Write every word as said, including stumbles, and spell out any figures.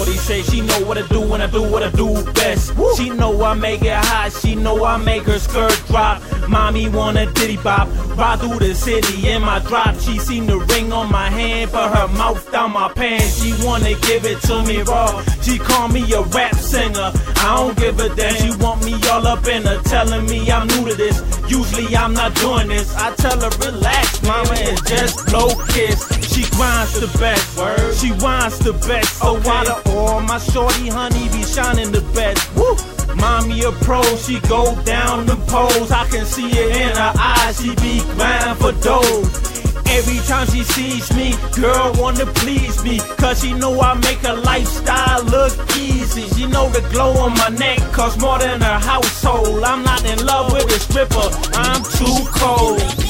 shorty say she know what to do when I do what I do best. Woo. She know I make it hot, she know I make her skirt drop. Mommy want a diddy bop, ride through the city in my drop. She seen the ring on my hand, put her mouth down my pants. She wanna give it to me raw, she call me a rap singer. I don't give a damn, she want me all up in her, telling me I'm new to this. Usually I'm not doing this, I tell her relax, mama, it's just blow kiss. She grinds the best, word. She whines the best. So okay. Out of all my shorty honey be shining the best. Woo! Mommy a pro, she go down the poles. I can see it in her eyes, she be grinding for dough. Every time she sees me, girl wanna please me, cause she know I make her lifestyle look easy. She know the glow on my neck costs more than her household. I'm not in love with a stripper, I'm too cold.